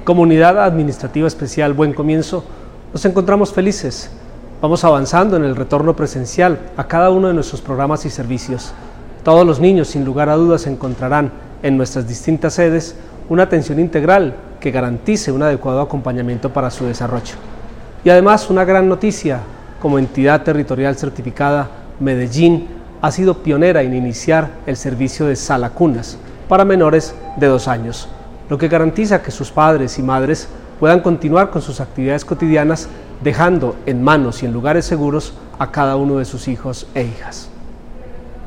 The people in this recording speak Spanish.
Comunidad Administrativa Especial Buen Comienzo, nos encontramos felices. Vamos avanzando en el retorno presencial a cada uno de nuestros programas y servicios. Todos los niños, sin lugar a dudas, encontrarán en nuestras distintas sedes una atención integral que garantice un adecuado acompañamiento para su desarrollo. Y además, una gran noticia: como entidad territorial certificada, Medellín ha sido pionera en iniciar el servicio de sala cunas para menores de 2 años, lo que garantiza que sus padres y madres puedan continuar con sus actividades cotidianas, dejando en manos y en lugares seguros a cada uno de sus hijos e hijas.